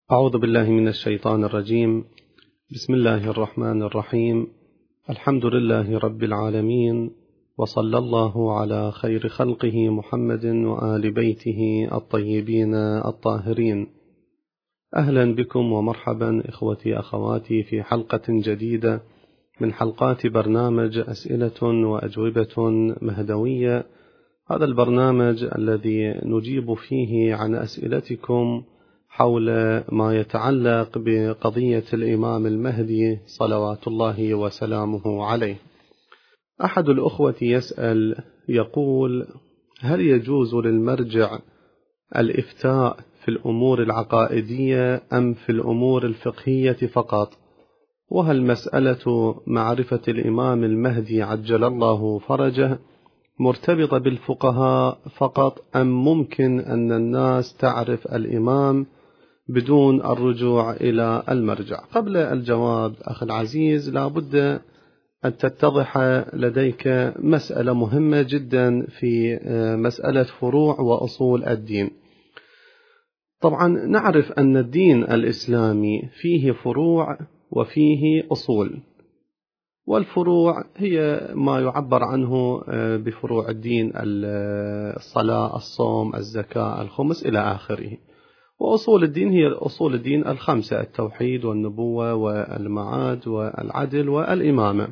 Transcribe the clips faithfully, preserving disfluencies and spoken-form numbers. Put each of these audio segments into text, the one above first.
أعوذ بالله من الشيطان الرجيم. بسم الله الرحمن الرحيم. الحمد لله رب العالمين، وصلى الله على خير خلقه محمد وآل بيته الطيبين الطاهرين. أهلا بكم ومرحبا إخوتي أخواتي في حلقة جديدة من حلقات برنامج أسئلة وأجوبة مهدوية. هذا البرنامج الذي نجيب فيه عن أسئلتكم حول ما يتعلق بقضية الإمام المهدي صلوات الله وسلامه عليه. أحد الأخوة يسأل يقول: هل يجوز للمرجع الإفتاء في الأمور العقائدية أم في الأمور الفقهية فقط؟ وهل مسألة معرفة الإمام المهدي عجل الله فرجه مرتبطة بالفقهاء فقط، أم ممكن أن الناس تعرف الإمام بدون الرجوع إلى المرجع؟ قبل الجواب أخي العزيز، لا بد أن تتضح لديك مسألة مهمة جدا في مسألة فروع وأصول الدين. طبعا نعرف أن الدين الإسلامي فيه فروع وفيه أصول، والفروع هي ما يعبر عنه بفروع الدين: الصلاة، الصوم، الزكاة، الخمس إلى آخره. وأصول الدين هي أصول الدين الخمسة: التوحيد والنبوة والمعاد والعدل والإمامة.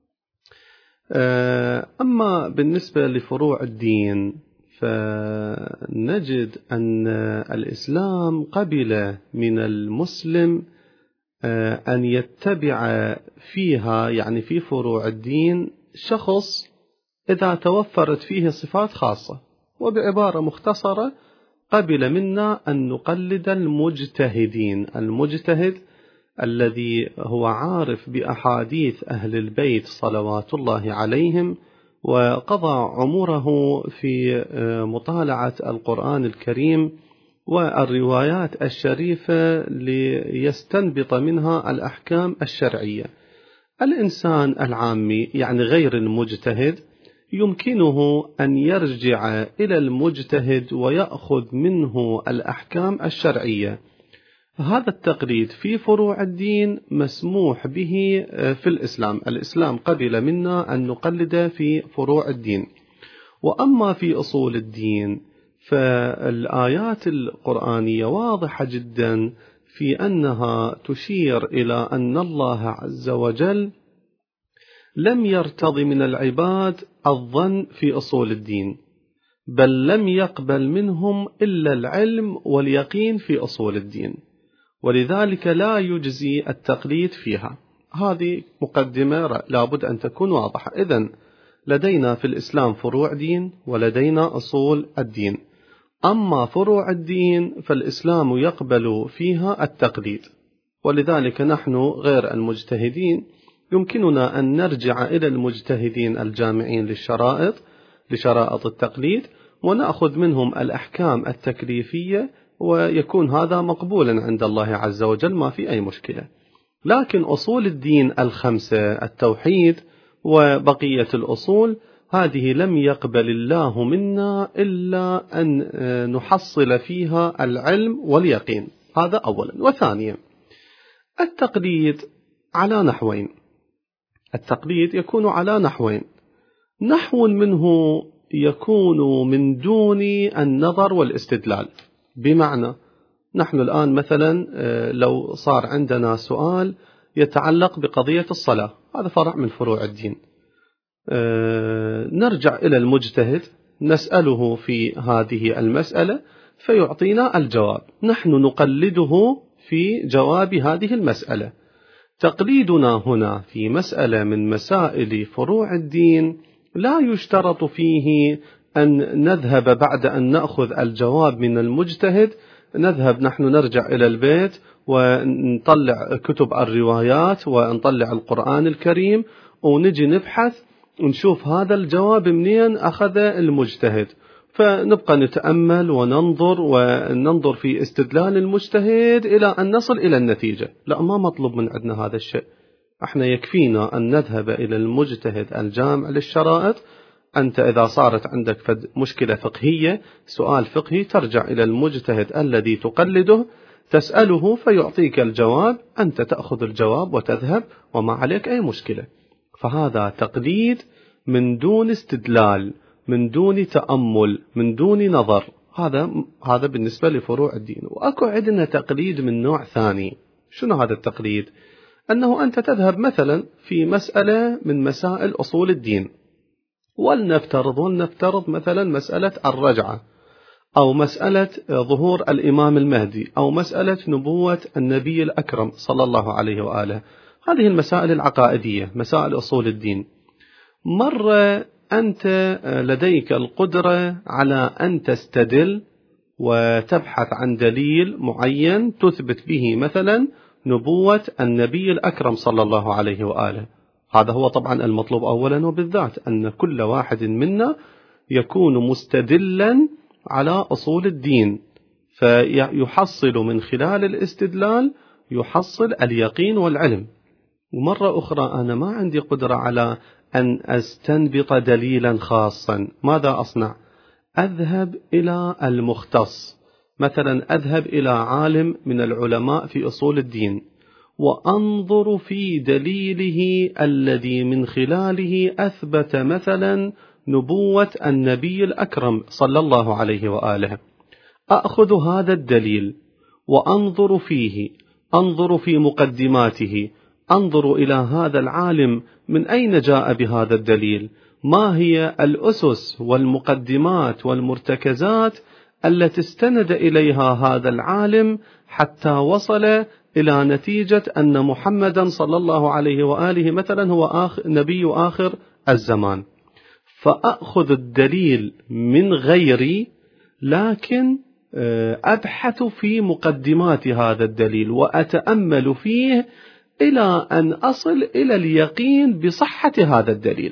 أما بالنسبة لفروع الدين فنجد أن الإسلام قبل من المسلم أن يتبع فيها، يعني في فروع الدين، شخص إذا توفرت فيه صفات خاصة. وبعبارة مختصرة، قبل منا أن نقلد المجتهدين. المجتهد الذي هو عارف بأحاديث أهل البيت صلوات الله عليهم، وقضى عمره في مطالعة القرآن الكريم والروايات الشريفة ليستنبط منها الأحكام الشرعية. الإنسان العامي، يعني غير المجتهد، يمكنه أن يرجع إلى المجتهد ويأخذ منه الأحكام الشرعية. هذا التقليد في فروع الدين مسموح به في الإسلام. الإسلام قبل منا أن نقلد في فروع الدين. وأما في أصول الدين فالآيات القرآنية واضحة جدا في أنها تشير إلى أن الله عز وجل لم يرتضي من العباد الظن في أصول الدين، بل لم يقبل منهم إلا العلم واليقين في أصول الدين، ولذلك لا يجزي التقليد فيها. هذه مقدمة لابد أن تكون واضحة. إذن لدينا في الإسلام فروع دين ولدينا أصول الدين. أما فروع الدين فالإسلام يقبل فيها التقليد، ولذلك نحن غير المجتهدين يمكننا أن نرجع إلى المجتهدين الجامعين للشرائط لشرائط التقليد ونأخذ منهم الأحكام التكليفية، ويكون هذا مقبولا عند الله عز وجل، ما في أي مشكلة. لكن أصول الدين الخمسة، التوحيد وبقية الأصول، هذه لم يقبل الله منا إلا أن نحصل فيها العلم واليقين. هذا أولا. وثانيا، التقليد على نحوين. التقليد يكون على نحوين: نحو منه يكون من دون النظر والاستدلال. بمعنى، نحن الآن مثلا لو صار عندنا سؤال يتعلق بقضية الصلاة، هذا فرع من فروع الدين، نرجع إلى المجتهد نسأله في هذه المسألة فيعطينا الجواب، نحن نقلده في جواب هذه المسألة. تقليدنا هنا في مسألة من مسائل فروع الدين لا يشترط فيه أن نذهب بعد أن نأخذ الجواب من المجتهد، نذهب نحن نرجع إلى البيت ونطلع كتب الروايات ونطلع القرآن الكريم ونجي نبحث نشوف هذا الجواب منين أخذ المجتهد، فنبقى نتأمل وننظر وننظر في استدلال المجتهد إلى أن نصل إلى النتيجة. لا، ما مطلوب من عندنا هذا الشيء. احنا يكفينا أن نذهب إلى المجتهد الجامع للشرائط. أنت إذا صارت عندك مشكلة فقهية، سؤال فقهي، ترجع إلى المجتهد الذي تقلده، تسأله فيعطيك الجواب، أنت تأخذ الجواب وتذهب وما عليك أي مشكلة. فهذا تقليد من دون استدلال، من دون تأمل، من دون نظر. هذا هذا بالنسبة لفروع الدين. وأكو عندنا تقليد من نوع ثاني. شنو هذا التقليد؟ أنه أنت تذهب مثلا في مسألة من مسائل أصول الدين، ولنفترض ولنفترض مثلا مسألة الرجعة، أو مسألة ظهور الإمام المهدي، أو مسألة نبوة النبي الأكرم صلى الله عليه وآله. هذه المسائل العقائدية، مسائل أصول الدين. مرة أنت لديك القدرة على أن تستدل وتبحث عن دليل معين تثبت به مثلا نبوة النبي الأكرم صلى الله عليه وآله. هذا هو طبعا المطلوب أولا وبالذات، أن كل واحد منا يكون مستدلا على أصول الدين، فيحصل من خلال الاستدلال يحصل اليقين والعلم. ومرة أخرى أنا ما عندي قدرة على أن أستنبط دليلا خاصا. ماذا أصنع؟ أذهب إلى المختص، مثلا أذهب إلى عالم من العلماء في أصول الدين وأنظر في دليله الذي من خلاله أثبت مثلا نبوة النبي الأكرم صلى الله عليه وآله. أخذ هذا الدليل وأنظر فيه، أنظر في مقدماته، أنظر إلى هذا العالم من أين جاء بهذا الدليل، ما هي الأسس والمقدمات والمرتكزات التي استند إليها هذا العالم حتى وصل إلى نتيجة أن محمدا صلى الله عليه وآله مثلا هو آخر نبي آخر الزمان. فأخذ الدليل من غيري، لكن أبحث في مقدمات هذا الدليل وأتأمل فيه إلى أن أصل إلى اليقين بصحة هذا الدليل.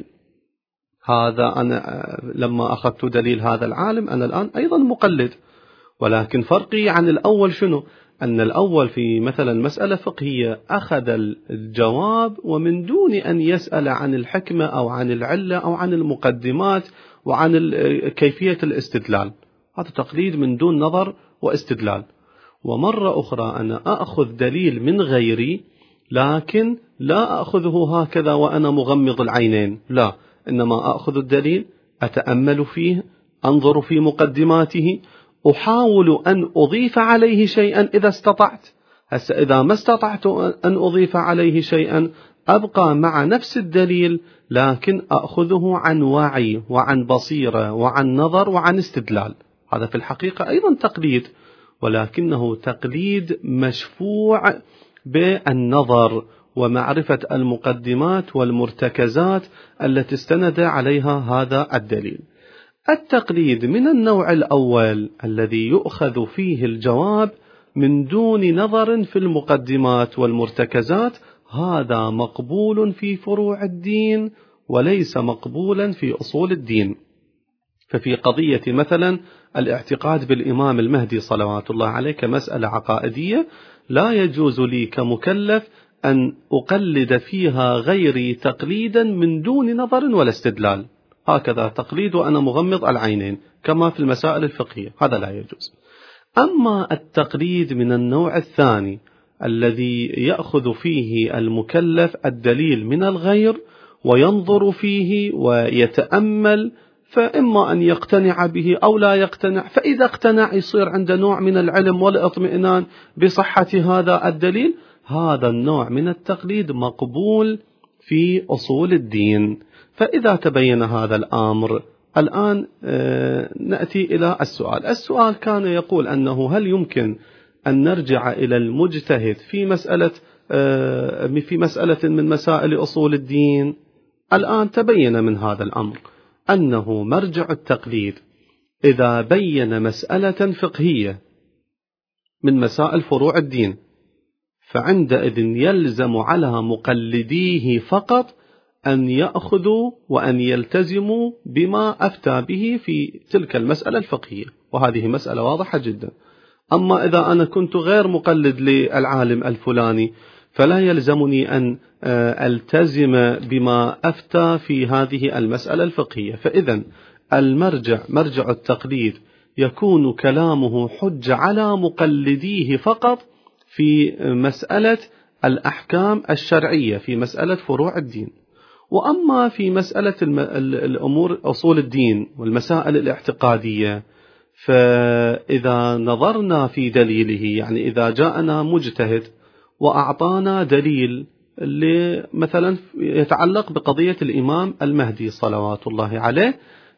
هذا أنا لما أخذت دليل هذا العالم أنا الآن أيضا مقلد، ولكن فرقي عن الأول شنو؟ أن الأول في مثلا مسألة فقهية أخذ الجواب ومن دون أن يسأل عن الحكمة أو عن العلة أو عن المقدمات وعن كيفية الاستدلال. هذا تقليد من دون نظر واستدلال. ومرة أخرى أنا أخذ دليل من غيري، لكن لا أخذه هكذا وأنا مغمض العينين، لا، إنما أخذ الدليل أتأمل فيه، أنظر في مقدماته، أحاول أن أضيف عليه شيئا إذا استطعت. هسه إذا ما استطعت أن أضيف عليه شيئا أبقى مع نفس الدليل، لكن أخذه عن وعي وعن بصيرة وعن نظر وعن استدلال. هذا في الحقيقة أيضا تقليد، ولكنه تقليد مشفوع بالنظر ومعرفة المقدمات والمرتكزات التي استند عليها هذا الدليل. التقليد من النوع الأول الذي يؤخذ فيه الجواب من دون نظر في المقدمات والمرتكزات، هذا مقبول في فروع الدين وليس مقبولا في أصول الدين. ففي قضية مثلا الاعتقاد بالإمام المهدي صلوات الله عليه كمسألة عقائدية، لا يجوز لي كمكلف أن أقلد فيها غيري تقليدا من دون نظر ولا استدلال، هكذا تقليد وأنا مغمض العينين كما في المسائل الفقهية، هذا لا يجوز. أما التقليد من النوع الثاني الذي يأخذ فيه المكلف الدليل من الغير وينظر فيه ويتأمل، فإما أن يقتنع به أو لا يقتنع، فإذا اقتنع يصير عنده نوع من العلم والاطمئنان بصحة هذا الدليل، هذا النوع من التقليد مقبول في أصول الدين. فإذا تبين هذا الأمر، الآن نأتي إلى السؤال. السؤال كان يقول أنه هل يمكن أن نرجع إلى المجتهد في مسألة في مسألة من مسائل أصول الدين؟ الآن تبين من هذا الأمر أنه مرجع التقليد إذا بين مسألة فقهية من مسائل فروع الدين، فعندئذ يلزم على مقلديه فقط أن يأخذوا وأن يلتزموا بما أفتى به في تلك المسألة الفقهية، وهذه مسألة واضحة جدا. أما إذا أنا كنت غير مقلد للعالم الفلاني فلا يلزمني أن ألتزم بما أفتى في هذه المسألة الفقهية. فإذا المرجع مرجع التقليد يكون كلامه حجة على مقلديه فقط في مسألة الأحكام الشرعية، في مسألة فروع الدين. وأما في مسألة الأمور أصول الدين والمسائل الاعتقادية، فإذا نظرنا في دليله، يعني إذا جاءنا مجتهد وأعطانا دليل اللي مثلا يتعلق بقضية الإمام المهدي صلوات الله عليه،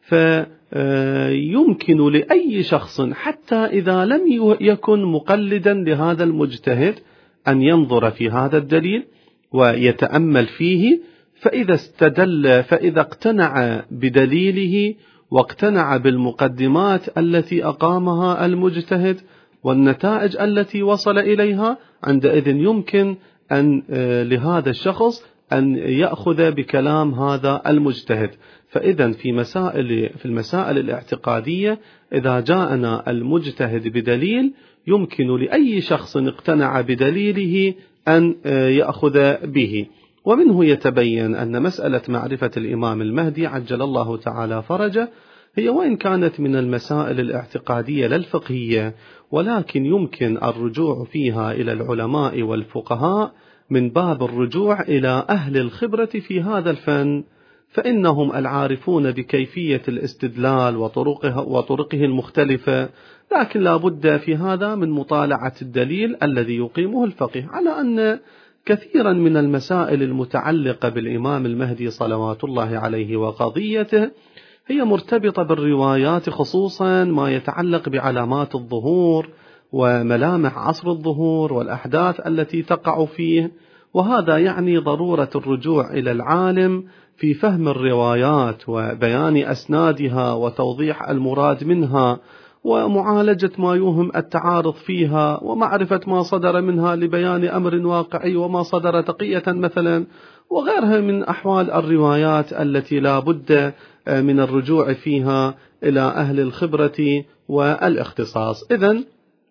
فيمكن لأي شخص حتى إذا لم يكن مقلدا لهذا المجتهد أن ينظر في هذا الدليل ويتأمل فيه، فإذا استدل فإذا اقتنع بدليله واقتنع بالمقدمات التي أقامها المجتهد والنتائج التي وصل إليها، عندئذ يمكن أن لهذا الشخص أن يأخذ بكلام هذا المجتهد. فإذا في مسائل في المسائل الاعتقادية إذا جاءنا المجتهد بدليل يمكن لأي شخص اقتنع بدليله أن يأخذ به. ومنه يتبين أن مسألة معرفة الإمام المهدي عجل الله تعالى فرجه هي وإن كانت من المسائل الاعتقادية لا الفقهية، ولكن يمكن الرجوع فيها إلى العلماء والفقهاء من باب الرجوع إلى أهل الخبرة في هذا الفن، فإنهم العارفون بكيفية الاستدلال وطرقه, وطرقه المختلفة. لكن لا بد في هذا من مطالعة الدليل الذي يقيمه الفقيه، على أن كثيرا من المسائل المتعلقة بالإمام المهدي صلوات الله عليه وقضيته هي مرتبطة بالروايات، خصوصا ما يتعلق بعلامات الظهور وملامح عصر الظهور والأحداث التي تقع فيه، وهذا يعني ضرورة الرجوع إلى العالم في فهم الروايات وبيان أسنادها وتوضيح المراد منها ومعالجة ما يوهم التعارض فيها ومعرفة ما صدر منها لبيان أمر واقعي وما صدر تقية مثلا، وغيرها من أحوال الروايات التي لا بد من الرجوع فيها إلى أهل الخبرة والاختصاص. إذن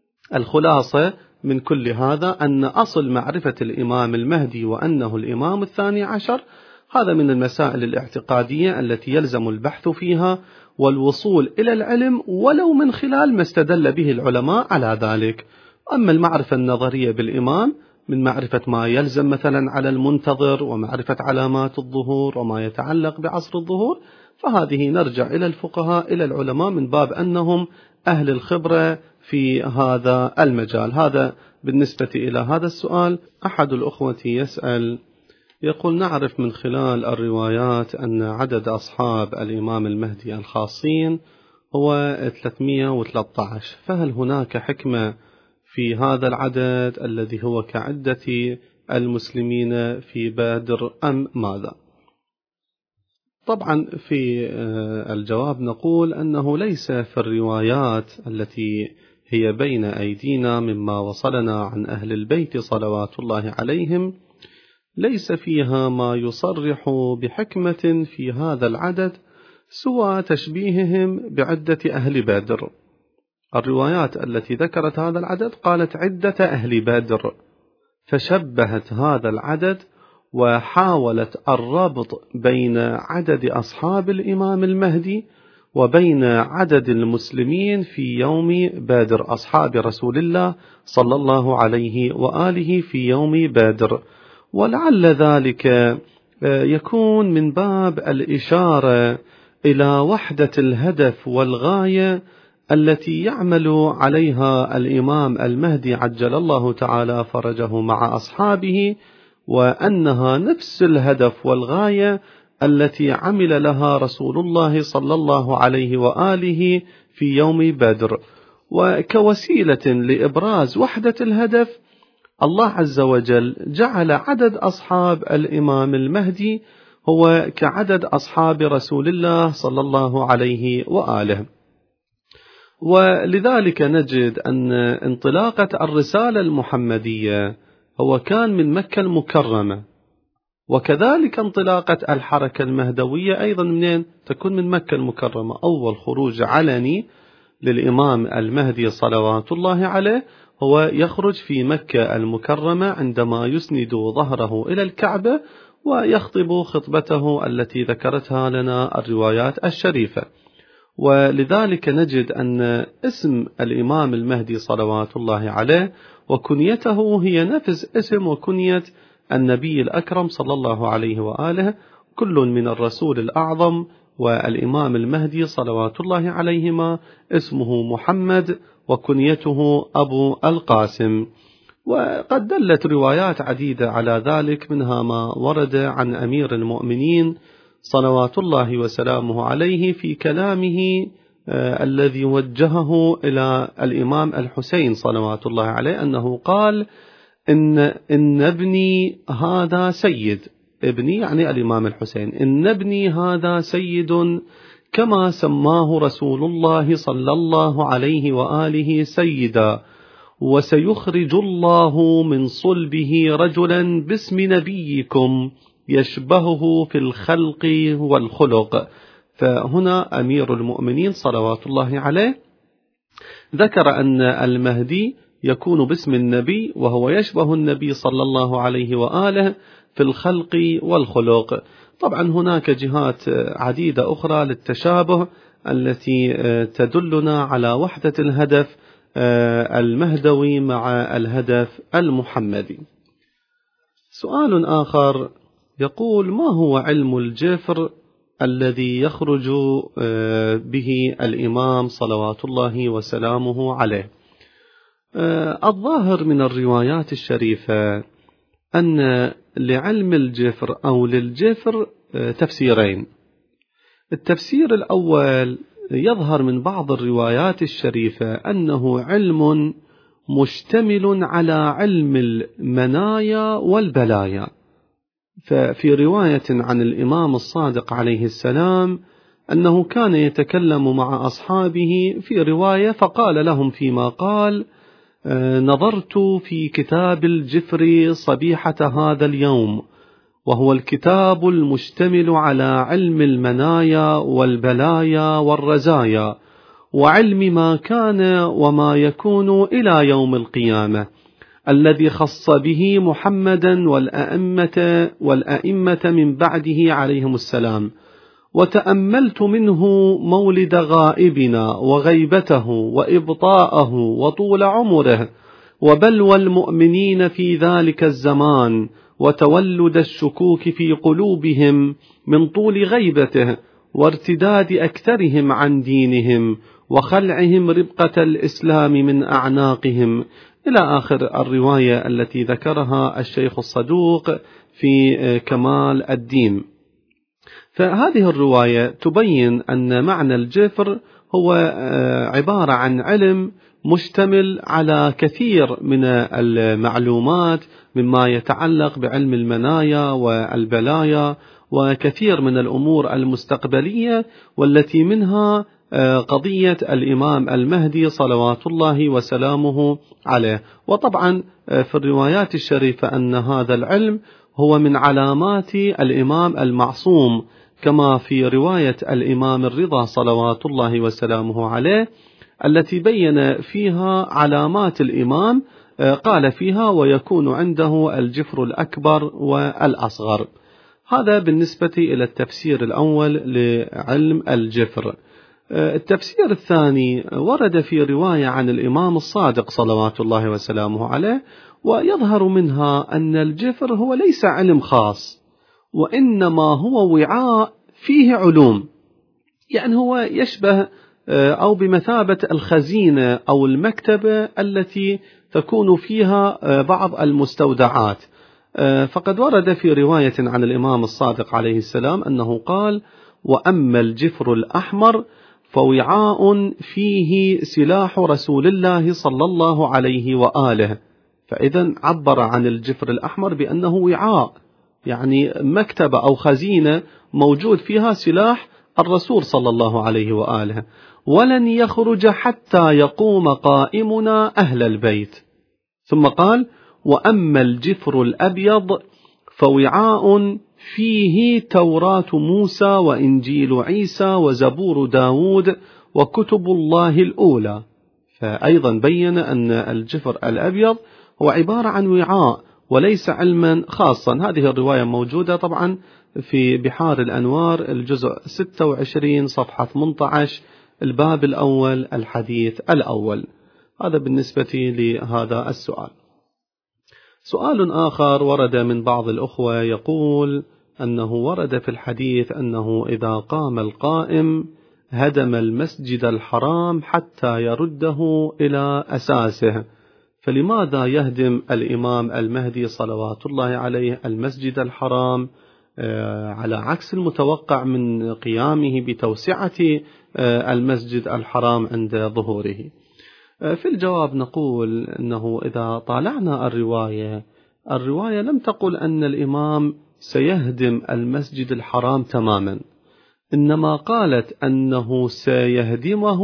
الخلاصة من كل هذا أن أصل معرفة الإمام المهدي وأنه الإمام الثاني عشر هذا من المسائل الاعتقادية التي يلزم البحث فيها والوصول إلى العلم ولو من خلال ما استدل به العلماء على ذلك. أما المعرفة النظرية بالإمام من معرفة ما يلزم مثلا على المنتظر ومعرفة علامات الظهور وما يتعلق بعصر الظهور، فهذه نرجع إلى الفقهاء إلى العلماء من باب أنهم أهل الخبرة في هذا المجال. هذا بالنسبة إلى هذا السؤال. أحد الأخوة يسأل يقول: نعرف من خلال الروايات أن عدد أصحاب الإمام المهدي الخاصين هو ثلاثمئة وثلاثة عشر، فهل هناك حكمة في هذا العدد الذي هو كعدة المسلمين في بدر أم ماذا؟ طبعا في الجواب نقول أنه ليس في الروايات التي هي بين أيدينا مما وصلنا عن أهل البيت صلوات الله عليهم ليس فيها ما يصرح بحكمة في هذا العدد سوى تشبيههم بعدة أهل بدر. الروايات التي ذكرت هذا العدد قالت عدة أهل بدر، فشبهت هذا العدد وحاولت الربط بين عدد أصحاب الإمام المهدي وبين عدد المسلمين في يوم بدر، أصحاب رسول الله صلى الله عليه وآله في يوم بدر. ولعل ذلك يكون من باب الإشارة إلى وحدة الهدف والغاية التي يعمل عليها الإمام المهدي عجل الله تعالى فرجه مع أصحابه، وأنها نفس الهدف والغاية التي عمل لها رسول الله صلى الله عليه وآله في يوم بدر. وكوسيلة لإبراز وحدة الهدف الله عز وجل جعل عدد أصحاب الإمام المهدي هو كعدد أصحاب رسول الله صلى الله عليه وآله. ولذلك نجد أن انطلاقة الرسالة المحمدية هو كان من مكة المكرمة، وكذلك انطلاقة الحركة المهدوية أيضا منين تكون من مكة المكرمة. أول خروج علني للإمام المهدي صلوات الله عليه هو يخرج في مكة المكرمة عندما يسند ظهره إلى الكعبة ويخطب خطبته التي ذكرتها لنا الروايات الشريفة. ولذلك نجد أن اسم الإمام المهدي صلوات الله عليه وكنيته هي نفس اسم وكنية النبي الأكرم صلى الله عليه وآله، كل من الرسول الأعظم والإمام المهدي صلوات الله عليهما اسمه محمد وكنيته أبو القاسم. وقد دلت روايات عديدة على ذلك، منها ما ورد عن أمير المؤمنين صلوات الله وسلامه عليه في كلامه آه الذي وجهه إلى الإمام الحسين صلوات الله عليه، أنه قال إن, إن ابني هذا سيد، ابني يعني الإمام الحسين، إن ابني هذا سيد كما سماه رسول الله صلى الله عليه وآله سيدا، وسيخرج الله من صلبه رجلا باسم نبيكم يشبهه في الخلق والخلق. فهنا أمير المؤمنين صلوات الله عليه ذكر أن المهدي يكون باسم النبي وهو يشبه النبي صلى الله عليه وآله في الخلق والخلق. طبعا هناك جهات عديدة أخرى للتشابه التي تدلنا على وحدة الهدف المهدوي مع الهدف المحمدي. سؤال آخر يقول: ما هو علم الجفر الذي يخرج به الإمام صلوات الله وسلامه عليه؟ الظاهر من الروايات الشريفة أن لعلم الجفر أو للجفر تفسيرين. التفسير الأول يظهر من بعض الروايات الشريفة أنه علم مشتمل على علم المنايا والبلايا. ففي رواية عن الإمام الصادق عليه السلام أنه كان يتكلم مع أصحابه في رواية فقال لهم فيما قال: نظرت في كتاب الجفر صبيحة هذا اليوم، وهو الكتاب المشتمل على علم المنايا والبلايا والرزايا وعلم ما كان وما يكون إلى يوم القيامة، الذي خص به محمدا والأئمة, والأئمة من بعده عليهم السلام. وتأملت منه مولد غائبنا وغيبته وإبطاءه وطول عمره وبلوى المؤمنين في ذلك الزمان وتولد الشكوك في قلوبهم من طول غيبته وارتداد أكثرهم عن دينهم وخلعهم ربقة الإسلام من أعناقهم، إلى آخر الرواية التي ذكرها الشيخ الصدوق في كمال الدين. فهذه الرواية تبين أن معنى الجفر هو عبارة عن علم مشتمل على كثير من المعلومات مما يتعلق بعلم المنايا والبلايا وكثير من الأمور المستقبلية، والتي منها قضية الإمام المهدي صلوات الله وسلامه عليه. وطبعا في الروايات الشريفة أن هذا العلم هو من علامات الإمام المعصوم، كما في رواية الإمام الرضا صلوات الله وسلامه عليه التي بين فيها علامات الإمام، قال فيها: ويكون عنده الجفر الأكبر والأصغر. هذا بالنسبة إلى التفسير الأول لعلم الجفر. التفسير الثاني ورد في رواية عن الإمام الصادق صلوات الله وسلامه عليه، ويظهر منها أن الجفر هو ليس علم خاص، وإنما هو وعاء فيه علوم، يعني هو يشبه أو بمثابة الخزينة أو المكتبة التي تكون فيها بعض المستودعات. فقد ورد في رواية عن الإمام الصادق عليه السلام أنه قال: وأما الجفر الأحمر فوعاء فيه سلاح رسول الله صلى الله عليه وآله. فإذا عبر عن الجفر الأحمر بأنه وعاء، يعني مكتبة أو خزينة موجود فيها سلاح الرسول صلى الله عليه وآله. ولن يخرج حتى يقوم قائمنا أهل البيت. ثم قال: وأما الجفر الأبيض فوعاء فيه توراة موسى وإنجيل عيسى وزبور داود وكتب الله الأولى. فأيضا بين أن الجفر الأبيض هو عبارة عن وعاء وليس علما خاصا. هذه الرواية موجودة طبعا في بحار الأنوار الجزء ستة وعشرين صفحة ثمانية عشر الباب الأول الحديث الأول. هذا بالنسبة لهذا السؤال. سؤال آخر ورد من بعض الأخوة يقول أنه ورد في الحديث أنه إذا قام القائم هدم المسجد الحرام حتى يرده إلى أساسه، فلماذا يهدم الإمام المهدي صلوات الله عليه المسجد الحرام على عكس المتوقع من قيامه بتوسعة المسجد الحرام عند ظهوره؟ في الجواب نقول أنه إذا طالعنا الرواية الرواية لم تقل أن الإمام سيهدم المسجد الحرام تماما، إنما قالت أنه سيهدمه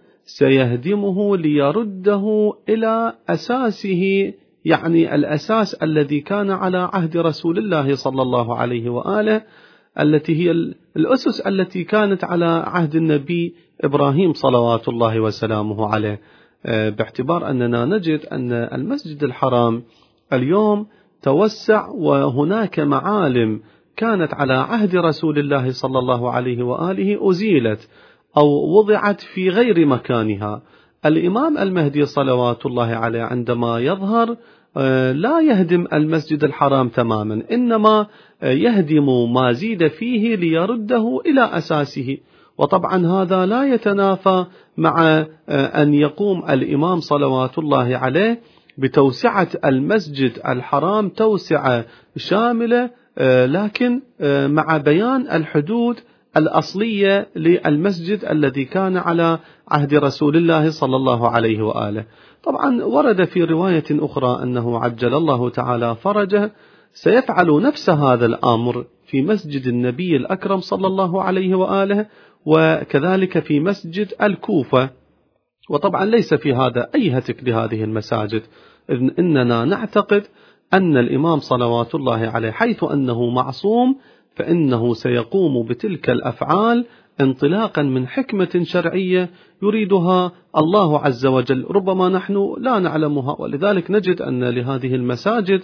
سيهدمه ليرده إلى أساسه، يعني الأساس الذي كان على عهد رسول الله صلى الله عليه وآله، التي هي الأسس التي كانت على عهد النبي إبراهيم صلوات الله وسلامه عليه، باعتبار أننا نجد أن المسجد الحرام اليوم توسع وهناك معالم كانت على عهد رسول الله صلى الله عليه وآله أزيلت أو وضعت في غير مكانها. الإمام المهدي صلوات الله عليه عندما يظهر لا يهدم المسجد الحرام تماما، إنما يهدم ما زيد فيه ليرده إلى أساسه. وطبعا هذا لا يتنافى مع أن يقوم الإمام صلوات الله عليه بتوسعة المسجد الحرام توسعة شاملة، لكن مع بيان الحدود الأصلية للمسجد الذي كان على عهد رسول الله صلى الله عليه وآله. طبعا ورد في رواية أخرى أنه عجل الله تعالى فرجه سيفعل نفس هذا الأمر في مسجد النبي الأكرم صلى الله عليه وآله، وكذلك في مسجد الكوفة. وطبعا ليس في هذا أي هتك لهذه المساجد، إذن إننا نعتقد أن الإمام صلوات الله عليه حيث أنه معصوم فإنه سيقوم بتلك الأفعال انطلاقا من حكمة شرعية يريدها الله عز وجل، ربما نحن لا نعلمها. ولذلك نجد أن لهذه المساجد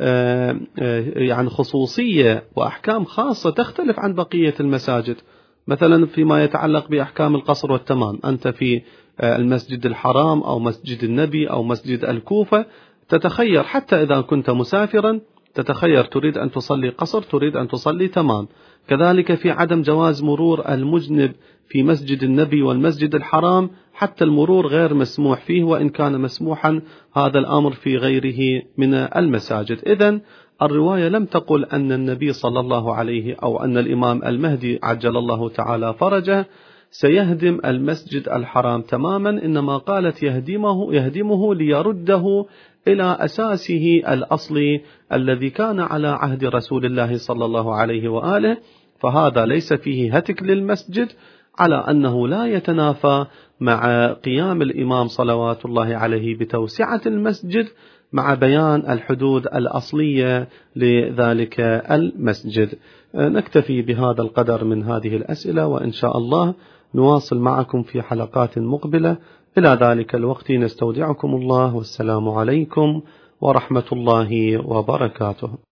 يعني خصوصية وأحكام خاصة تختلف عن بقية المساجد. مثلا فيما يتعلق بأحكام القصر والتمام، أنت في المسجد الحرام أو مسجد النبي أو مسجد الكوفة تتخير، حتى إذا كنت مسافرا تتخير تريد أن تصلي قصر تريد أن تصلي تمام. كذلك في عدم جواز مرور المجنب في مسجد النبي والمسجد الحرام، حتى المرور غير مسموح فيه وإن كان مسموحا هذا الأمر في غيره من المساجد. إذن الرواية لم تقل أن النبي صلى الله عليه أو أن الإمام المهدي عجل الله تعالى فرجه سيهدم المسجد الحرام تماما، إنما قالت يهدمه يهدمه ليرده إلى أساسه الأصلي الذي كان على عهد رسول الله صلى الله عليه وآله. فهذا ليس فيه هتك للمسجد، على أنه لا يتنافى مع قيام الإمام صلوات الله عليه بتوسعة المسجد مع بيان الحدود الأصلية لذلك المسجد. نكتفي بهذا القدر من هذه الأسئلة، وإن شاء الله نواصل معكم في حلقات مقبلة. إلى ذلك الوقت نستودعكم الله، والسلام عليكم ورحمة الله وبركاته.